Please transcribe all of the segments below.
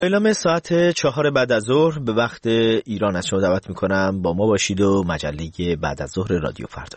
اعلام ساعت 4 بعد از ظهر به وقت ایران از شما دعوت میکنم با ما باشید و مجله بعد از ظهر رادیو فردا.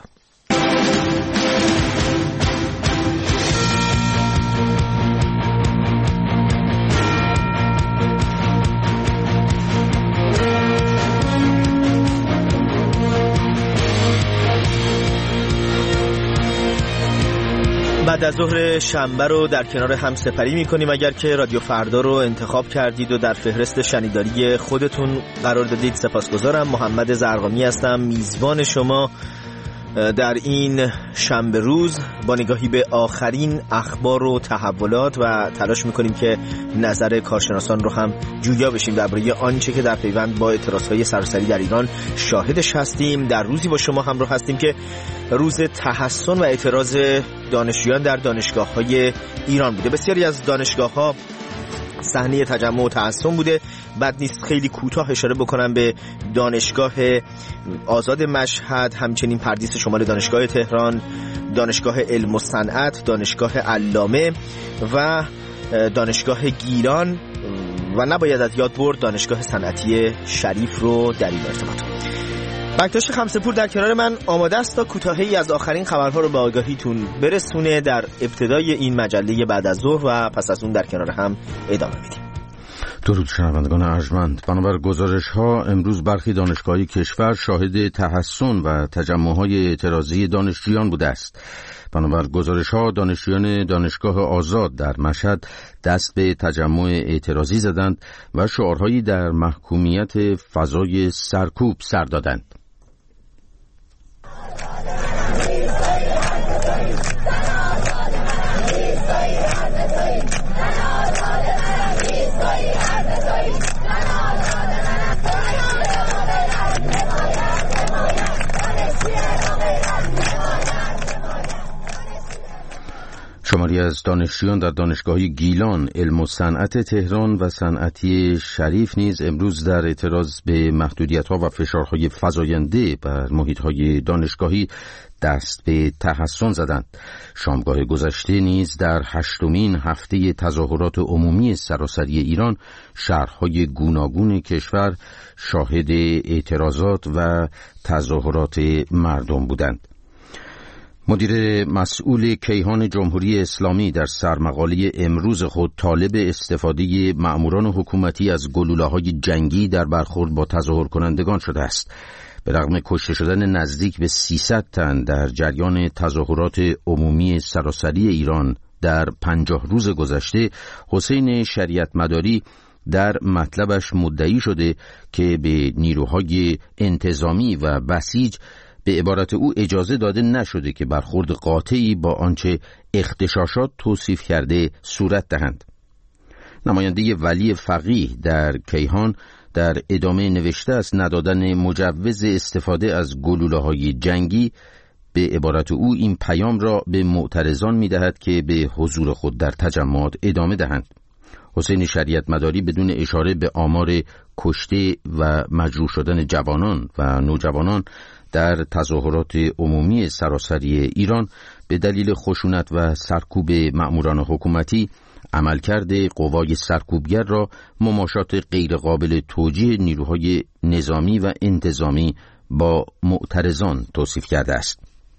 بعد از ظهر شنبه رو در کنار هم سپری می‌کنیم. اگر که رادیو فردا رو انتخاب کردید و در فهرست شنیداری خودتون قرار دادید سپاسگزارم. محمد زرقامی هستم، میزبان شما در این شنبه روز با نگاهی به آخرین اخبار و تحولات و تلاش می‌کنیم که نظر کارشناسان رو هم جویا بشیم درباره آنچه که در پیوند با اعتراضهای سراسری در ایران شاهدش هستیم. در روزی با شما همراه هستیم که روز تحسن و اعتراض دانشجویان در دانشگاه‌های ایران بوده. بسیاری از دانشگاه‌ها صحنه تجمع و تحسن بوده. بد نیست خیلی کوتاه اشاره بکنم به دانشگاه آزاد مشهد، همچنین پردیس شمال دانشگاه تهران، دانشگاه علم و صنعت، دانشگاه علامه و دانشگاه گیلان و نباید از یاد برد دانشگاه صنعتی شریف رو در این ارتباط. بکتاش خمسه‌پور در کنار من آماده است تا کوتاهی از آخرین خبرها رو به آگاهیتون برسونه در ابتدای این مجله بعد از ظهر و پس از اون در کنار هم ادامه میدیم. درود شنوندگان ارجمند. بنابر گزارش‌ها امروز برخی دانشگاه‌های کشور شاهد تحسن و تجمع‌های اعتراضی دانشجویان بوده است. بنابر گزارش‌ها دانشجویان دانشگاه آزاد در مشهد دست به تجمع اعتراضی زدند و شعارهایی در محکومیت فضای سرکوب سر دادند. شماری از دانشجویان در دانشگاه گیلان، علم و صنعت تهران و صنعتی شریف نیز امروز در اعتراض به محدودیت‌ها و فشارهای فزاینده بر محیط‌های دانشگاهی دست به تحسن زدند. شامگاه گذشته نیز در 8مین هفته تظاهرات عمومی سراسری ایران شهرهای گوناگون کشور شاهد اعتراضات و تظاهرات مردم بودند. مدیر مسئول کیهان جمهوری اسلامی در سرمقاله امروز خود طالب استفاده مأموران حکومتی از گلوله‌های جنگی در برخورد با تظاهر کنندگان شده است. به رغم کشته شدن نزدیک به 300 تن در جریان تظاهرات عمومی سراسری ایران در 50 روز گذشته، حسین شریعت مداری در مطلبش مدعی شده که به نیروهای انتظامی و بسیج به عبارت او اجازه داده نشده که برخورد قاطعی با آنچه اغتشاشات توصیف کرده صورت دهند. نماینده ولی فقیه در کیهان در ادامه نوشته است ندادن مجوز استفاده از گلوله‌های جنگی به عبارت او این پیام را به معترضان می‌دهد که به حضور خود در تجمعات ادامه دهند. حسین شریعت مداری بدون اشاره به آمار کشته و مجروح شدن جوانان و نوجوانان در تظاهرات عمومی سراسری ایران به دلیل خشونت و سرکوب مأموران حکومتی عملکرد قوای سرکوبگر را مماشات غیرقابل توجیه نیروهای نظامی و انتظامی با معترضان توصیف کرده است.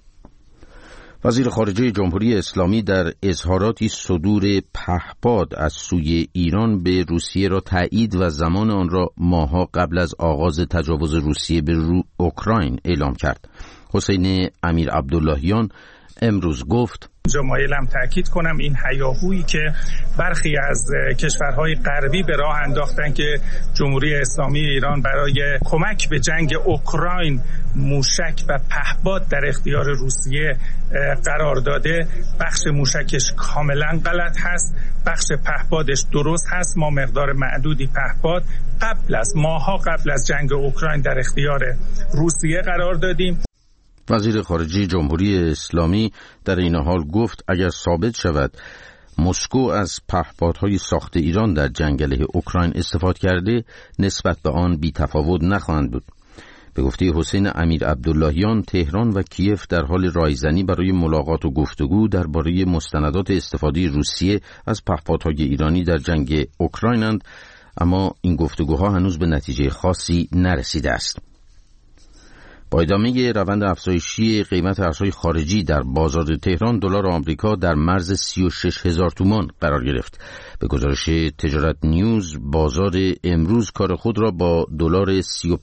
وزیر خارجه جمهوری اسلامی در اظهاراتی صدور پهپاد از سوی ایران به روسیه را تایید و زمان آن را ماه‌ها قبل از آغاز تجاوز روسیه به اوکراین اعلام کرد. حسین امیر عبداللهیان امروز گفت: مایلم تأکید کنم این هیاهویی که برخی از کشورهای غربی به راه انداختن که جمهوری اسلامی ایران برای کمک به جنگ اوکراین موشک و پهپاد در اختیار روسیه قرار داده، بخش موشکش کاملا غلط هست، بخش پهپادش درست هست. ما مقدار معدودی پهپاد ماه‌ها قبل از جنگ اوکراین در اختیار روسیه قرار دادیم. وزیر خارجه جمهوری اسلامی در این حال گفت اگر ثابت شود مسکو از پهپادهای ساخت ایران در جنگ علیه اوکراین استفاده کرده، نسبت به آن بی‌تفاوت نخواهند بود. به گفته حسین امیر عبداللهیان، تهران و کیف در حال رایزنی برای ملاقات و گفتگو درباره مستندات استفاده روسیه از پهپادهای ایرانی در جنگ اوکراینند، اما این گفتگوها هنوز به نتیجه خاصی نرسیده است. با ادامه روند افزایشی قیمت ارزهای خارجی در بازار تهران، دلار آمریکا در مرز 36,000 تومان قرار گرفت. به گزارش تجارت نیوز، بازار امروز کار خود را با دلار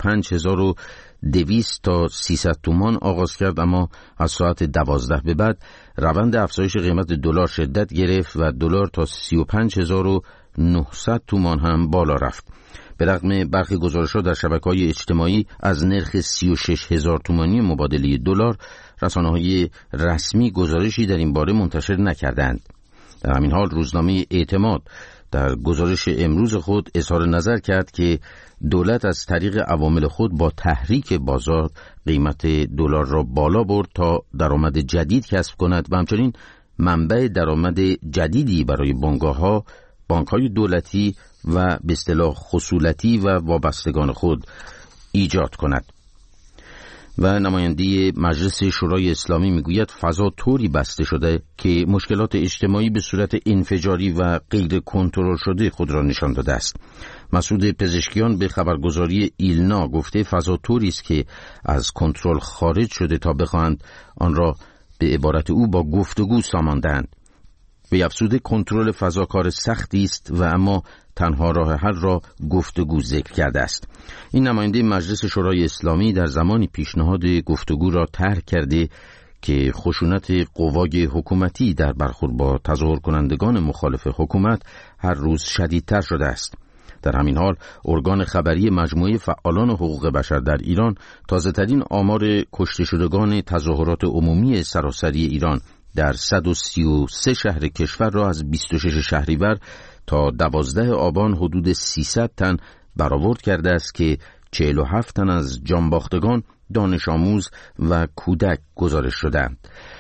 35,200 تا 300 تومان آغاز کرد، اما از ساعت 12 به بعد روند افزایش قیمت دلار شدت گرفت و دلار تا 35,900 تومان هم بالا رفت. به رغم برخی گزارش‌ها در شبکه‌های اجتماعی از نرخ 36,000 تومانی مبادله دلار، رسانه‌های رسمی گزارشی در این باره منتشر نکردند. در همین حال روزنامه اعتماد در گزارش امروز خود اظهار نظر کرد که دولت از طریق عوامل خود با تحریک بازار قیمت دلار را بالا برد تا درآمد جدید کسب کند و همچنین منبع درآمد جدیدی برای بانک‌های دولتی و به اصطلاح خصولتی و وابستگان خود ایجاد کند. و نماینده مجلس شورای اسلامی میگوید فضا طوری بسته شده که مشکلات اجتماعی به صورت انفجاری و غیر کنترل شده خود را نشان داده است. مسعود پزشکیان به خبرگزاری ایلنا گفته فضا طوری است که از کنترل خارج شده تا بخواهند آن را به عبارت او با گفتگو ساماندند. به افزوده کنترل فضا کار سختی است و اما تنها راه حل را گفتگو ذکر کرده است. این نماینده مجلس شورای اسلامی در زمانی پیشنهاد گفتگو را طرح کرده که خشونت قوای حکومتی در برخورد با تظاهر کنندگان مخالف حکومت هر روز شدیدتر شده است. در همین حال ارگان خبری مجموعه فعالان حقوق بشر در ایران تازه‌ترین آمار کشته شدگان تظاهرات عمومی سراسری ایران در 133 شهر کشور را از 26 شهریور تا 12 آبان حدود 300 تن برآورد کرده است که 47 تن از جانباختگان دانش آموز و کودک گزارش شدند.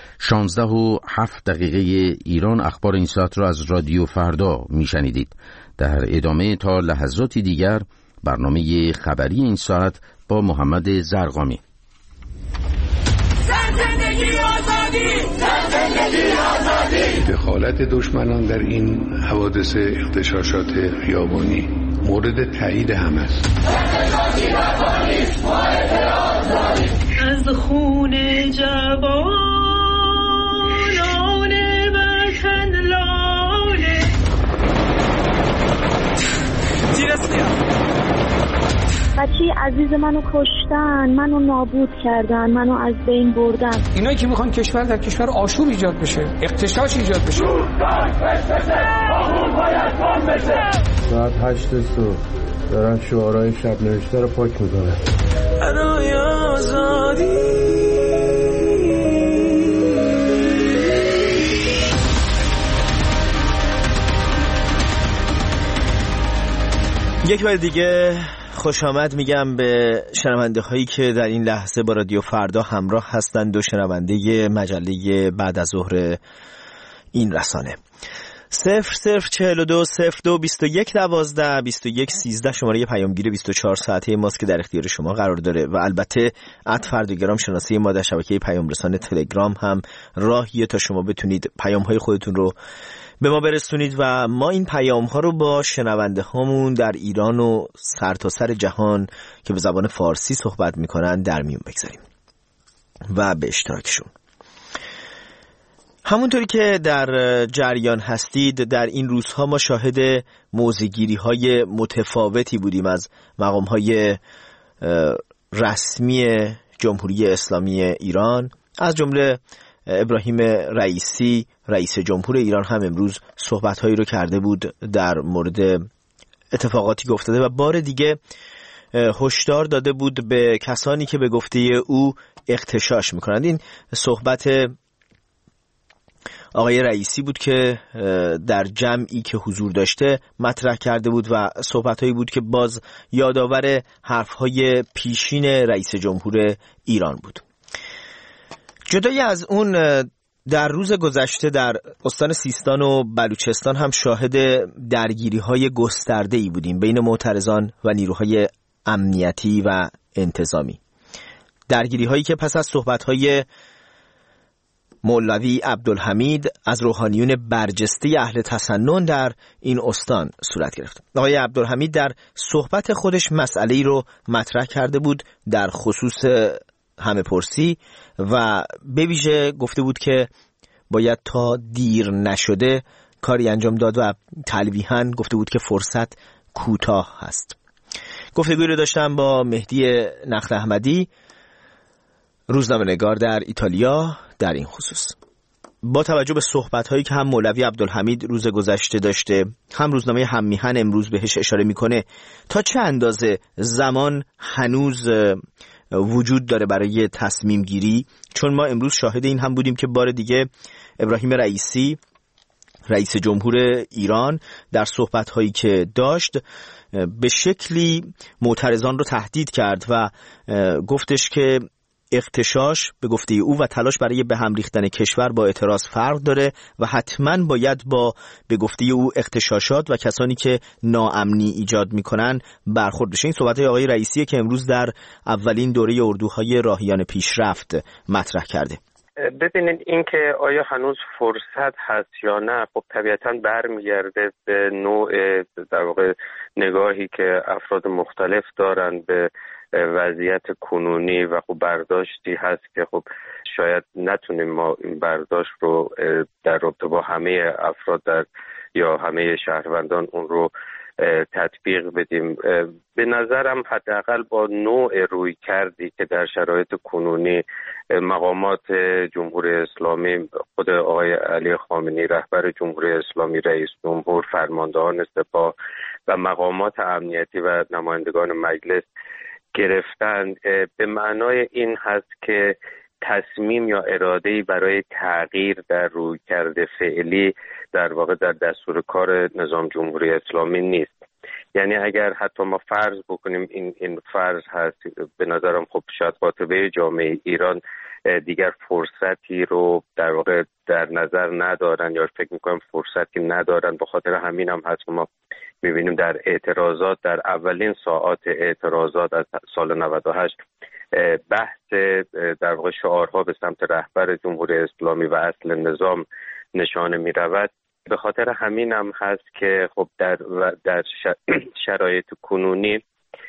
16:07 ایران اخبار این ساعت را از رادیو فردا میشنیدید. در ادامه تا لحظاتی دیگر برنامه خبری این ساعت با محمد زرقامی. دخالت دشمنان در این حوادث اغتشاشات خیابانی مورد تایید هم است. از خون جوانان وطن لاله بچه عزیز منو کشتن، منو نابود کردن، منو از بین بردن. اینایی که میخوان کشور در کشور آشوب ایجاد بشه، اغتشاش ایجاد بشه. ساعت 8 صبح دارن شعارهای شب نوشته رو پاک میکنن. برای آزادی یک بار دیگه خوش آمد میگم به شنونده هایی که در این لحظه با رادیو فردا همراه هستند و شنونده مجله بعد از ظهر این رسانه. 0042 02 21 12 21 13 شماره پیامگیر 24 ساعته ماست که در اختیار شما قرار داره و البته @فردگرام شناسه ما در شبکه پیام رسان تلگرام هم راهیه تا شما بتونید پیام های خودتون رو به ما برسونید و ما این پیام ها رو با شنونده هامون در ایران و سرتاسر جهان که به زبان فارسی صحبت میکنن در میون بگذاریم و به اشتراکشون. همونطوری که در جریان هستید در این روزها ما شاهد موضع‌گیری های متفاوتی بودیم از مقام های رسمی جمهوری اسلامی ایران، از جمله ابراهیم رئیسی رئیس جمهور ایران هم امروز صحبت‌هایی رو کرده بود در مورد اتفاقاتی که افتاده و بار دیگه هشدار داده بود به کسانی که به گفته او اغتشاش میکنند. این صحبت آقای رئیسی بود که در جمعی که حضور داشته مطرح کرده بود و صحبت‌هایی بود که باز یادآور حرف‌های پیشین رئیس جمهور ایران بود. جدای از اون در روز گذشته در استان سیستان و بلوچستان هم شاهد درگیری‌های گسترده‌ای بودیم بین معترضان و نیروهای امنیتی و انتظامی. درگیری‌هایی که پس از صحبت‌های مولوی عبدالحمید از روحانیون برجسته اهل تسنن در این استان صورت گرفت. آقای عبدالحمید در صحبت خودش مسئله‌ای رو مطرح کرده بود در خصوص همه پرسی و به ویژه گفته بود که باید تا دیر نشده کاری انجام داد و تلویحاً گفته بود که فرصت کوتاه هست. گفتگویی رو داشتم با مهدی نخل احمدی، روزنامه‌نگار در ایتالیا، در این خصوص. با توجه به صحبت‌هایی که هم مولوی عبدالحمید روز گذشته داشته، هم روزنامه هم میهن امروز بهش اشاره میکنه، تا چه اندازه زمان هنوز وجود داره برای تصمیم گیری؟ چون ما امروز شاهد این هم بودیم که بار دیگه ابراهیم رئیسی، رئیس جمهور ایران، در صحبت‌هایی که داشت به شکلی معترضان رو تهدید کرد و گفتش که اغتشاش به گفته او و تلاش برای به هم ریختن کشور با اعتراض فرق داره و حتما باید با به گفته او اغتشاشات و کسانی که ناامنی ایجاد میکنن برخورد بشه. این صحبت‌های آقای رئیسیه که امروز در اولین دوره اردوهای راهیان پیشرفت مطرح کرده. ببینید این که آیا هنوز فرصت هست یا نه، خب طبیعتاً برمیگرده به نوع در واقع نگاهی که افراد مختلف دارن به وضعیت کنونی و خب برداشتی هست که خب شاید نتونیم ما این برداشت رو در رابطه با همه افراد یا همه شهروندان اون رو تطبیق بدیم. به نظرم حداقل با نوع روی کردی که در شرایط کنونی مقامات جمهوری اسلامی، خود آقای علی خامنه‌ای رهبر جمهوری اسلامی، رئیس جمهور، فرماندهان سپاه و مقامات امنیتی و نمایندگان مجلس گرفتن، به معنای این هست که تصمیم یا اراده‌ای برای تغییر در رویکرد فعلی در واقع در دستور کار نظام جمهوری اسلامی نیست. یعنی اگر حتی ما فرض بکنیم این فرض هست، به نظرم خب شاید قاطبه جامعه ایران دیگر فرصتی رو در واقع در نظر ندارن یا فکر میکنم فرصتی ندارن. به خاطر همین هم هست که ما میبینیم در اعتراضات، در اولین ساعات اعتراضات از سال 98 بحث در واقع شعارها به سمت رهبر جمهوری اسلامی و اصل نظام نشانه میرود. به خاطر همین هم هست که خب در شرایط کنونی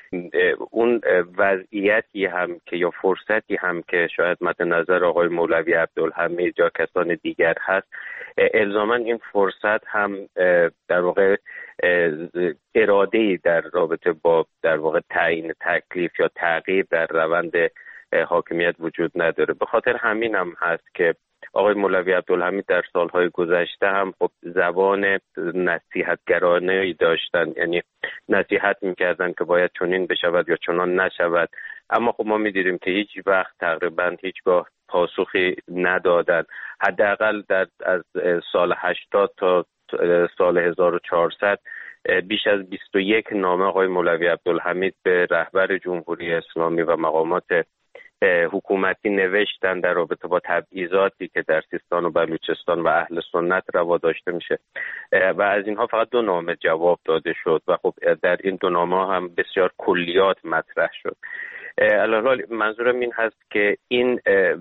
اون وضعیتی هم که یا فرصتی هم که شاید مد نظر آقای مولوی عبدالحمید یا کسان دیگر هست، الزاما این فرصت هم در واقع اراده‌ای در رابطه با در واقع تعیین تکلیف یا تغییر در روند حاکمیت وجود نداره. به خاطر همین هم هست که آقای مولوی عبدالحمید در سالهای گذشته هم خب زبان نصیحتگرانه‌ای داشتن، یعنی نصیحت می‌کردن که باید چنین بشود یا چنان نشود، اما خب ما می‌دیدیم که هیچ وقت تقریباً هیچگاه پاسخی ندادن. حداقل از سال 80 تا سال 1400 بیش از 21 نامه آقای مولوی عبدالحمید به رهبر جمهوری اسلامی و مقامات حکومتی نوشتن در رابطه با تبعیضاتی که در سیستان و بلوچستان و اهل سنت روا داشته میشه و از اینها فقط 2 نامه جواب داده شد و خب در این 2 نامه هم بسیار کلیات مطرح شد. الحال منظورم این هست که این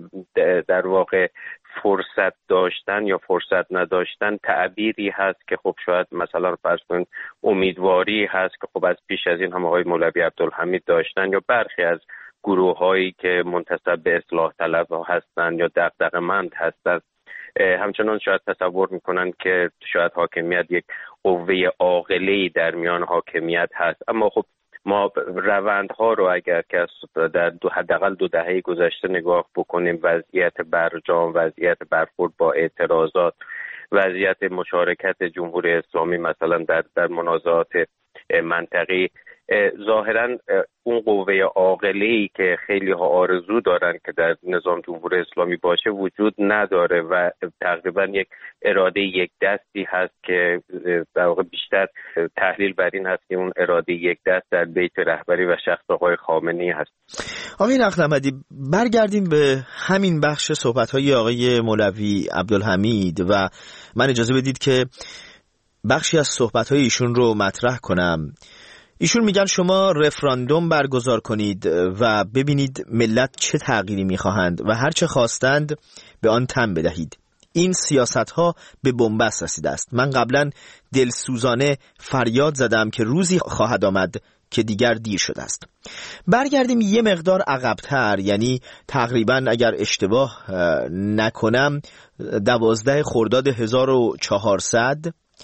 در واقع فرصت داشتن یا فرصت نداشتن تعبیری هست که خب شاید مثلا فرض کنید امیدواری هست که خب از پیش از این هم آقای مولوی عبدالحمید داشتن یا برخی از گروه هایی که منتسب به اصلاح طلب هستند یا دغدغه‌مند هستند همچنان شاید تصور میکنن که شاید حاکمیت یک قوه عاقله‌ای در میان حاکمیت هست. اما خب ما روندها رو اگر که در حداقل 2 دهه گذشته نگاه بکنیم، وضعیت برجام، وضعیت برخورد با اعتراضات، وضعیت مشارکت جمهوری اسلامی مثلا در منازعات منطقی، ظاهرا اون قوه عاقله‌ای که خیلی ها آرزو دارن که در نظام جمهوری اسلامی باشه وجود نداره و تقریبا یک اراده یک دستی هست که در واقع بیشتر تحلیل بر این هست که اون اراده یک دست در بیت رهبری و شخص آقای خامنه‌ای هست. آقای نخل احمدی، برگردیم به همین بخش صحبت‌های آقای مولوی عبدالحمید و من اجازه بدید که بخشی از صحبت‌های ایشون رو مطرح کنم ایشون میگن شما رفراندوم برگزار کنید و ببینید ملت چه تغییری میخواهند و هر چه خواستند به آن تن بدهید. این سیاست‌ها به بنبست رسیده است. من قبلا دلسوزانه فریاد زدم که روزی خواهد آمد که دیگر دیر شده است. برگردیم یه مقدار عقب‌تر، یعنی تقریبا اگر اشتباه نکنم 12 خرداد 1400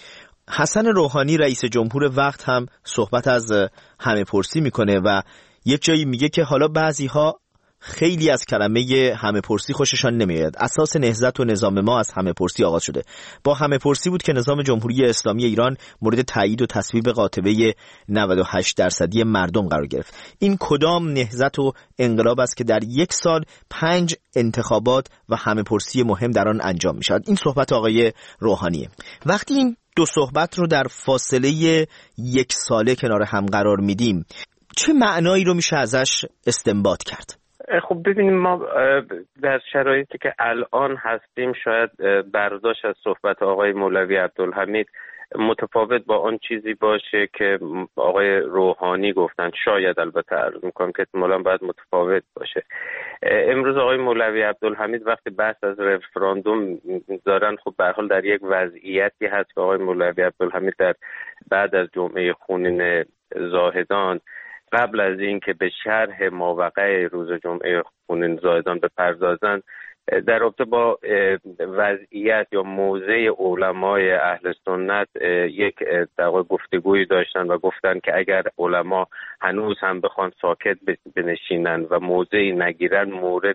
حسن روحانی رئیس جمهور وقت هم صحبت از همه پرسی میکنه و یک جایی میگه که حالا بعضی‌ها خیلی از کلمه همه پرسی خوششان نمیاد. اساس نهضت و نظام ما از همه پرسی آغاز شده. با همه پرسی بود که نظام جمهوری اسلامی ایران مورد تایید و تصویب قاطبه 98% مردم قرار گرفت. این کدام نهضت و انقلاب است که در یک سال 5 انتخابات و همه پرسی مهم در آن انجام می شود؟ این صحبت آقای روحانیه. وقتی این دو صحبت رو در فاصله 1 ساله کنار هم قرار میدیم، چه معنایی رو میشه ازش استنباط کرد؟ خب ببینیم، ما در شرایطی که الان هستیم شاید برداشت از صحبت آقای مولوی عبدالحمید متفاوت با آن چیزی باشه که آقای روحانی گفتن. شاید، البته عرض میکنم که احتمالاً باید متفاوت باشه. امروز آقای مولوی عبدالحمید وقتی بحث از رفراندوم دارن، خب به هر حال در یک وضعیتی هست که آقای مولوی عبدالحمید در بعد از جمعه خونین زاهدان، قبل از این که به شرح ماوقع روز جمعه خونین زاهدان بپردازند، در رابطه با وضعیت یا موضع علمای اهل سنت یک گفتگویی داشتن و گفتن که اگر علما هنوز هم بخوان ساکت بنشینن و موضعی نگیرن، مورد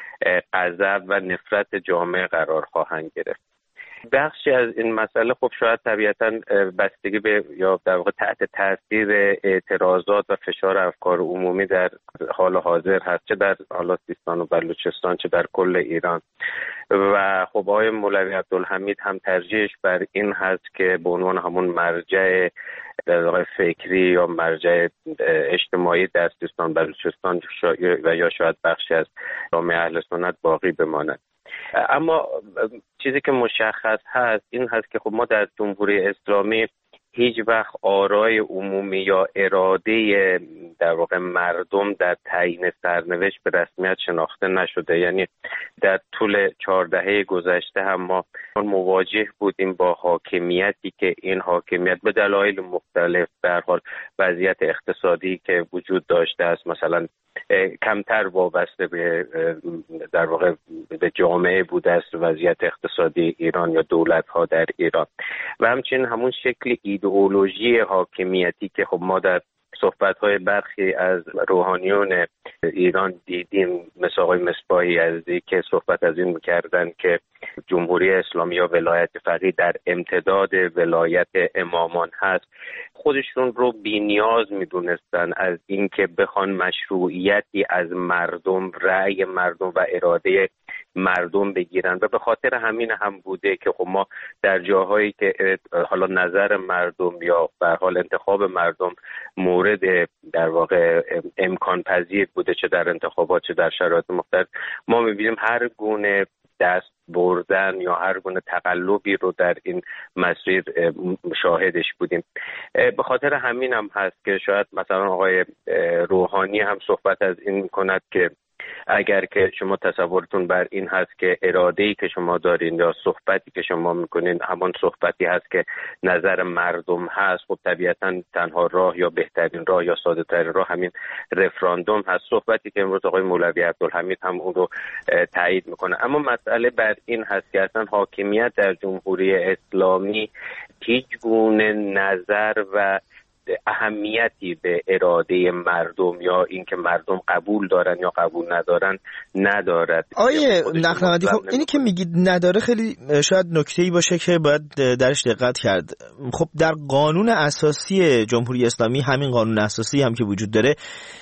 غضب و نفرت جامعه قرار خواهند گرفت. بخشی از این مسئله خب شاید طبیعتاً بستگی به یا در واقع تحت تاثیر اعتراضات و فشار افکار عمومی در حال حاضر هست، چه در حالا سیستان و بلوچستان چه در کل ایران. و خب آقای مولوی عبدالحمید هم ترجیحش بر این هست که به عنوان همون مرجع در واقع فکری یا مرجع اجتماعی در سیستان بلوچستان و یا شاید بخشی از جامعه اهل سنت باقی بماند. اما چیزی که مشخص هست این هست که خب ما در جمهوری اسلامی هیچ وقت آرای عمومی یا اراده در واقع مردم در تعیین سرنوشت به رسمیت شناخته نشده. یعنی در طول 4 دهه گذشته هم ما مواجه بودیم با حاکمیتی که این حاکمیت به دلایل مختلف، به هر حال وضعیت اقتصادی که وجود داشته است، مثلا کمتر وابسته به در واقع به جامعه بوده است وضعیت اقتصادی ایران یا دولت‌ها در ایران، و همچنین همون شکل ایدئولوژی حاکمیتی که خب ما در صحبت‌های برخی از روحانیون ایران دیدیم، مثل آقای مصباحی یزدی که صحبت از این می‌کردن که جمهوری اسلامی یا ولایت فقیه در امتداد ولایت امامان هست، خودشون رو بی‌نیاز می‌دونستن از اینکه بخوان مشروعیتی از مردم، رأی مردم و اراده مردم بگیرن، و به خاطر همین هم بوده که خب ما در جاهایی که حالا نظر مردم یا به هر حال انتخاب مردم مورد در واقع امکان پذیر بوده، چه در انتخابات چه در شرایط مختلف، ما می‌بینیم هر گونه دست بردن یا هر گونه تقلبی رو در این مسیر شاهدش بودیم. به خاطر همین هم هست که شاید مثلا آقای روحانی هم صحبت از این می‌کند که اگر که شما تصورتون بر این هست که اراده‌ای که شما دارین یا صحبتی که شما میکنین همان صحبتی هست که نظر مردم هست، خب طبیعتاً تنها راه یا بهترین راه یا ساده‌ترین راه همین رفراندوم هست، صحبتی که امروز آقای مولوی عبدالحمید هم اون رو تایید میکنه. اما مسئله بر این هست که اصلا حاکمیت در جمهوری اسلامی هیچ گونه نظر و اهمیتی به اراده مردم یا اینکه مردم قبول دارن یا قبول ندارن ندارد. آیه نقلمدی، خب اینی که میگید نداره خیلی شاید نکته‌ای باشه که باید درش دقت کرد. خب در قانون اساسی جمهوری اسلامی، همین قانون اساسی هم که وجود داره،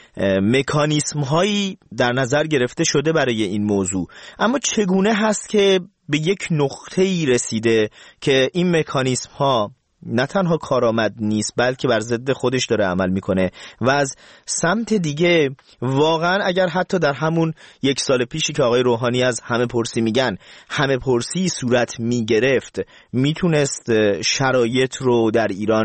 مکانیسم هایی در نظر گرفته شده برای این موضوع، اما چگونه هست که به یک نقطه‌ای رسیده که این مکانیسم ها نه تنها کارآمد نیست بلکه بر ضد خودش داره عمل میکنه و از سمت دیگه واقعا اگر حتی در همون 1 سال پیشی که آقای روحانی از همه پرسی میگن همه پرسی صورت میگرفت، میتونست شرایط رو در ایران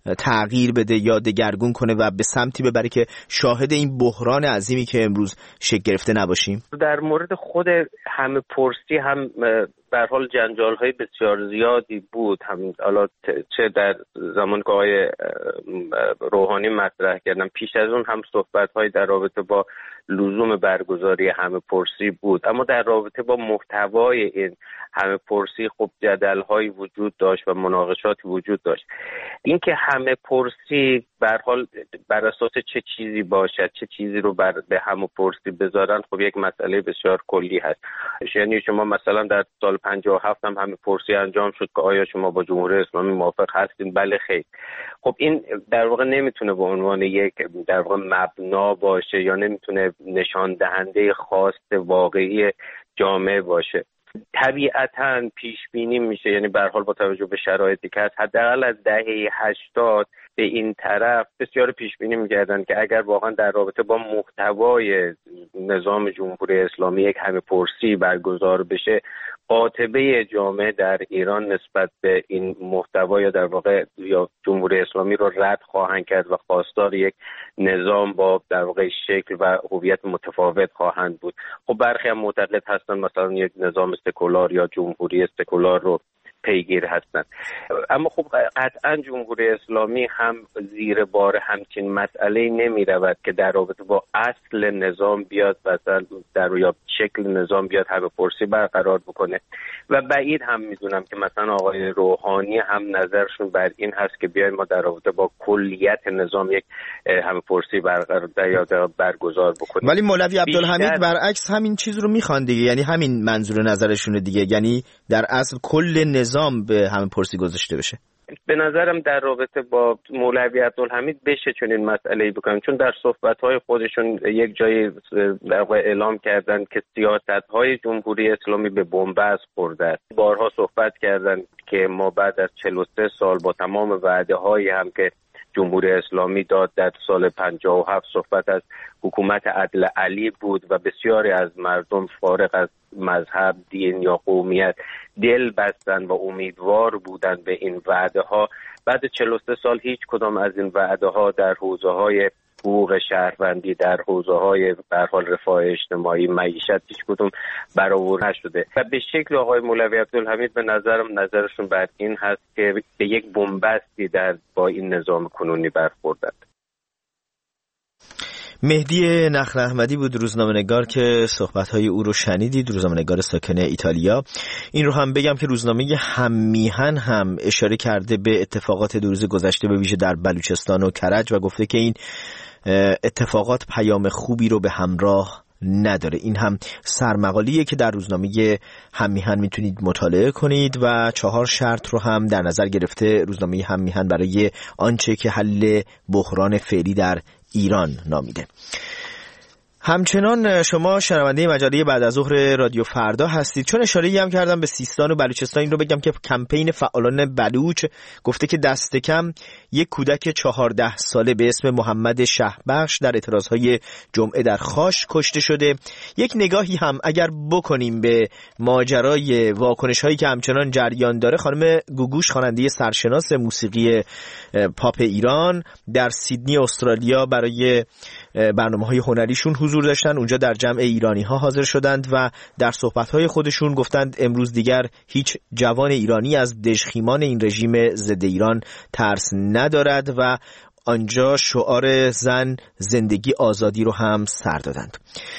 تغییر بده یا دگرگون کنه و به سمتی ببره که شاهد این بحران عظیمی که امروز شکل گرفته نباشیم؟ در مورد خود همه پرسی هم به هر حال جنجال‌های بسیار زیادی بود، هم حالا چه در زمان که آقای روحانی مطرح کردن، پیش از اون هم صحبت‌های در رابطه با لزوم برگزاری همه پرسی بود، اما در رابطه با محتوای این همه پرسی خب جدل‌هایی وجود داشت و مناقشاتی وجود داشت. اینکه همه پرسی به هر حال بر اساس چه چیزی باشد، چه چیزی رو به همه پرسی بذارن، خب یک مسئله بسیار کلی هست. یعنی شما مثلا در سال 57 هم همه پرسی انجام شد که آیا شما با جمهوری اسلامی موافق هستین؟ بله خیر. خب این در واقع نمیتونه به عنوان یک در واقع مبنا باشه یا نمیتونه نشان دهنده خواست واقعی جامعه باشه. طبیعتاً پیش بینی میشه، یعنی به هر حال با توجه به شرایطی که هست، حداقل از دهه 80 به این طرف بسیار پیش بینی می‌کردن که اگر واقعا در رابطه با محتوای نظام جمهوری اسلامی یک همه پرسی برگزار بشه، قاطبه جامعه در ایران نسبت به این محتوا یا در واقع یا جمهوری اسلامی رو رد خواهند کرد و خواستار یک نظام با در واقع شکل و هویت متفاوت خواهند بود. خب برخی هم معتقد هستن مثلا یک نظام سکولار یا جمهوری سکولار رو پیگیر هستند. اما خب قطعا جمهوری اسلامی هم زیر بار همچین مسئله نمی رود که در رابطه با اصل نظام بیاد مثلا در یا شکل نظام بیاد همه پرسی برقرار بکنه و بعید هم میدونم که مثلا آقای روحانی هم نظرشون بر این هست که بیایم ما در رابطه با کلیت نظام یک همه پرسی برگزار بکنیم. ولی مولوی عبدالحمید برعکس همین چیز رو میخوان دیگه، یعنی همین منظور نظرشونه دیگه، یعنی در اصل کل نظام به همه پرسی گذاشته بشه. به نظرم در رابطه با مولوی عبدالحمید بشه چون این مسئله بکنم، چون در صحبت‌های خودشون یک جایی در واقع اعلام کردن که سیاست‌های جمهوری اسلامی به بنبست خورده است. بارها صحبت کردن که ما بعد از 43 سال با تمام وعده‌هایی هم که جمهوری اسلامی داد در سال 57 صحبت از حکومت عدل علی بود و بسیاری از مردم فارغ از مذهب، دین یا قومیت دل بستن و امیدوار بودن به این وعده ها. بعد 43 سال هیچ کدام از این وعده ها در حوزه های حقوق شهروندی، در حوزه های به هر حال رفاه اجتماعی، معیشت هیچ کدوم برآورده نشده و به شکل آقای مولوی عبدالحمید به نظرم نظرشون بر این هست که به یک بنبستی با این نظام کنونی برخوردند. مهدی نخل احمدی بود روزنامه‌نگار که صحبت‌های او رو شنیدید، روزنامه‌نگار ساکن ایتالیا. این رو هم بگم که روزنامه هممیهن هم اشاره کرده به اتفاقات 2 روز گذشته به ویژه در بلوچستان و کرج و گفته که این اتفاقات پیام خوبی رو به همراه نداره. این هم سرمقالیه که در روزنامه هممیهن میتونید مطالعه کنید و 4 شرط رو هم در نظر گرفته روزنامه هممیهن برای آنچه که حل بحران فعلی در ایران نامیده. همچنان شما شنونده مجله بعد از ظهر رادیو فردا هستید. چون اشاره‌ای هم کردم به سیستان و بلوچستان، این رو بگم که کمپین فعالان بلوچ گفته که دست کم یک کودک 14 ساله به اسم محمد شهبخش در اعتراضهای جمعه در خاش کشته شده. یک نگاهی هم اگر بکنیم به ماجرای واکنش‌هایی که همچنان جریان داره، خانم گوگوش خواننده سرشناس موسیقی پاپ ایران در سیدنی استرالیا برای برنامه‌های هنریشون حضور داشتن. اونجا در جمع ایرانی‌ها حاضر شدند و در صحبت‌های خودشون گفتند امروز دیگر هیچ جوان ایرانی از دژخیمان این رژیم ضد ایران ترس ندارد و آنجا شعار زن زندگی آزادی رو هم سر دادند.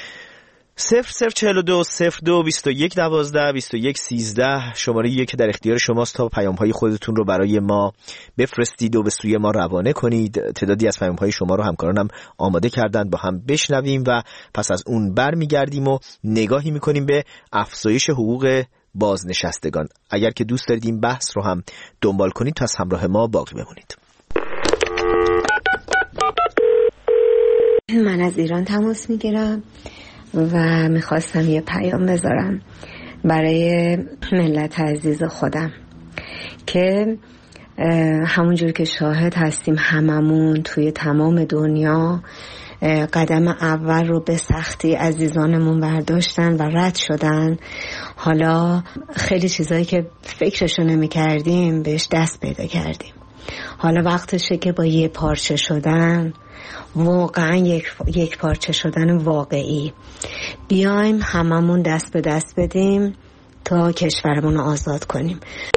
0042 02 21 12 21 13 شماره‌ای که در اختیار شماست تا پیام‌های خودتون رو برای ما بفرستید و به سوی ما روانه کنید. تعدادی از پیام‌های شما رو همکارانم آماده کردند، با هم بشنویم و پس از اون برمیگردیم و نگاهی می‌کنیم به افزایش حقوق بازنشستگان. اگر که دوست دارید این بحث رو هم دنبال کنید تا از همراه ما باقی بمونید. من از ایران تماس می‌گیرم و میخواستم یه پیام بذارم برای ملت عزیز خودم که همونجور که شاهد هستیم هممون توی تمام دنیا قدم اول رو به سختی عزیزانمون برداشتن و رد شدن. حالا خیلی چیزایی که فکرشو نمی کردیم بهش دست پیدا کردیم. حالا وقتشه که با یه پارچه شدن، واقعا یک پارچه شدن واقعی، بیایم هممون دست به دست بدیم تا کشورمون رو آزاد کنیم.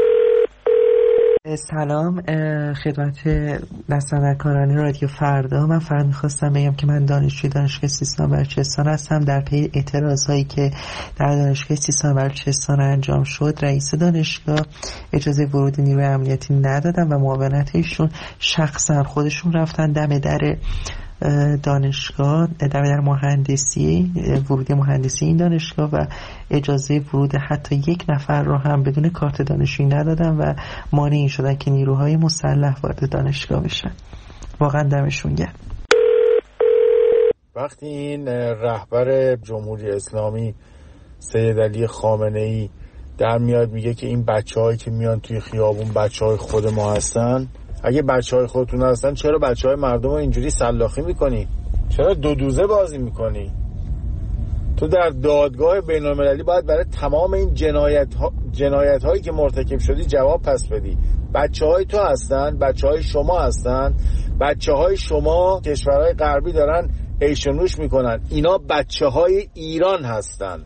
سلام خدمت دستاندرکاران رادیو فردا. من فقط میخواستم بگم که من دانشجوی دانشگاه سیستان بلوچستان هستم. در پی اعتراضهایی که در دانشگاه سیستان بلوچستان انجام شد، رئیس دانشگاه اجازه ورود نیروی امنیتی ندادن و معاونت ایشون شخصا خودشون رفتن دم در دانشگاه، در مهندسی، ورود مهندسی این دانشگاه و اجازه ورود حتی یک نفر رو هم بدون کارت دانشجویی ندادن و مانع این شدن که نیروهای مسلح وارد دانشگاه بشن. واقعا دمشون گرم. وقتی این رهبر جمهوری اسلامی سید علی خامنه‌ای در میاد میگه که این بچه‌هایی که میان توی خیابون بچه‌های خود ما هستن، اگه بچه‌های خودتون هستن چرا بچه‌های مردم رو اینجوری سلاخی میکنی؟ چرا دو دوزه بازی میکنی؟ تو در دادگاه بین‌المللی باید برای تمام این جنایت‌هایی که مرتکب شدی جواب پس بدی. بچه‌های تو هستن، بچه‌های شما هستن، بچه‌های شما کشورهای غربی دارن عیش و نوش میکنن، اینا بچه‌های ایران هستن.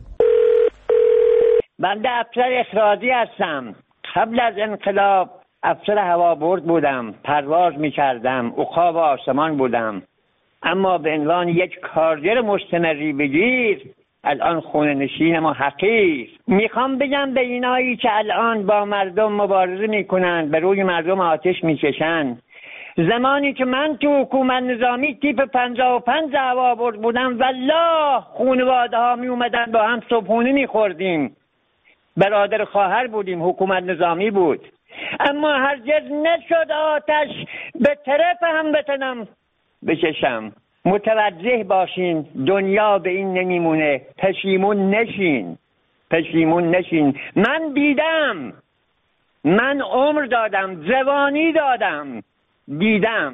بنده افسر اخراجی هستم. قبل از انقلاب افسر هوابرد بودم، پرواز میکردم، عقاب آسمان بودم، اما به عنوان یک کارگر مستمری بگیر الان خونه نشین ما حقیر. میخوام بگم به اینایی که الان با مردم مبارزه میکنن، به روی مردم آتش میکشن، زمانی که من تو حکومت نظامی تیپ 55 هوابرد بودم والله خانواده ها می اومدن با هم صبحونه میخوردیم، برادر خواهر بودیم، حکومت نظامی بود، اما هرگز نشد آتش به طرف هم بتنم بکشم. متوجه باشین دنیا به این نمیمونه. پشیمون نشین. من دیدم، من عمر دادم، جوانی دادم، دیدم.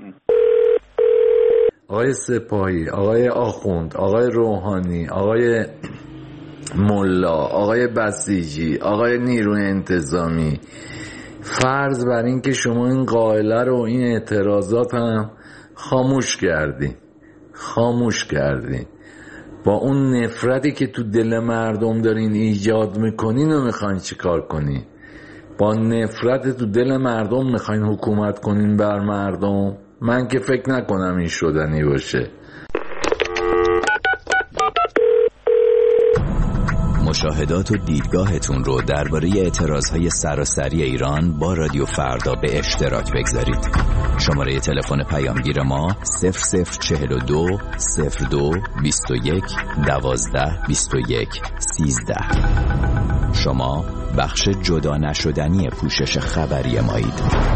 آقای سپاهی، آقای آخوند، آقای روحانی، آقای ملا، آقای بسیجی، آقای نیروی انتظامی، فرض بر این که شما این قائله رو، این اعتراضات هم خاموش کردی با اون نفرتی که تو دل مردم دارین ایجاد میکنین و میخواین چی کار کنی؟ با نفرت تو دل مردم میخواین حکومت کنین بر مردم؟ من که فکر نکنم این شدنی باشه. مشاهدات و دیدگاهتون رو درباره اعتراضهای سراسری ایران با رادیو فردا به اشتراک بگذارید. شماره تلفن پیامگیر ما 0042 02 21 12 21 13. شما بخش جدا نشدنی پوشش خبری مایید.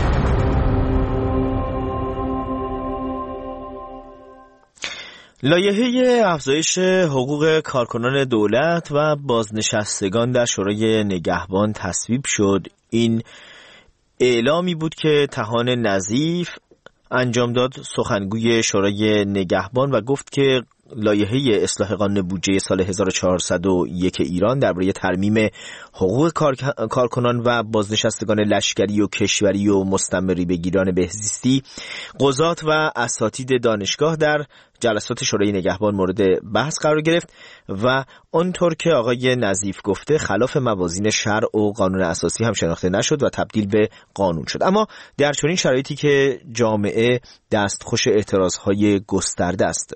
لایحه افزایش حقوق کارکنان دولت و بازنشستگان در شورای نگهبان تصویب شد. این اعلامی بود که طحان نظیف انجام داد، سخنگوی شورای نگهبان، و گفت که لایحه اصلاح قانون بودجه سال 1401 ایران درباره ترمیم حقوق کارکنان و بازنشستگان لشکری و کشوری و مستمری بگیران بهزیستی، قضات و اساتید دانشگاه در جلسات شورای نگهبان مورد بحث قرار گرفت و آنطور که آقای نظیف گفته خلاف موازین شرع و قانون اساسی هم شناخته نشد و تبدیل به قانون شد. اما در چنین شرایطی که جامعه دستخوش اعتراضهای گسترده است،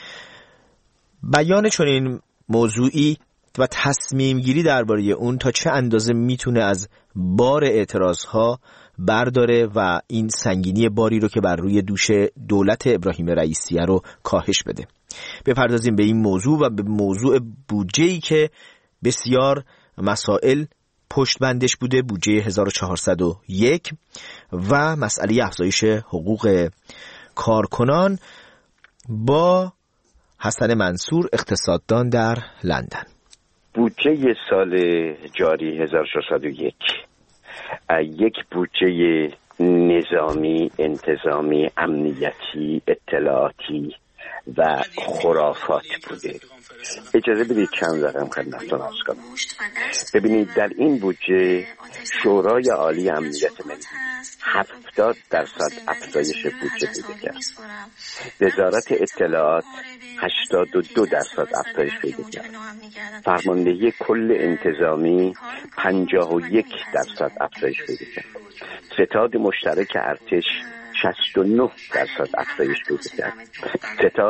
بیان چنین موضوعی و تصمیم گیری درباره اون تا چه اندازه میتونه از بار اعتراضها برداره و این سنگینی باری رو که بر روی دوش دولت ابراهیم رئیسیه رو کاهش بده. بپردازیم به این موضوع و به موضوع بودجه‌ای که بسیار مسائل پشت بندش بوده، بودجه 1401 و مسئله افزایش حقوق کارکنان، با حسن منصور، اقتصاددان در لندن. بودجه سال جاری 1401 یک بودجه نظامی، انتظامی، امنیتی، اطلاعاتی و خرافات بوده. اجازه بدید چند رقم خدمتتون عرض کنم. ببینید در این بودجه شورای عالی امنیت ملی 70% افزایش بودجه پیدا کرد. وزارت اطلاعات 82% افزایش پیدا کرد. فرماندهی کل انتظامی 51% افزایش پیدا کرد. ستاد مشترک ارتش 69% افزایش پیدا کرد. ستاد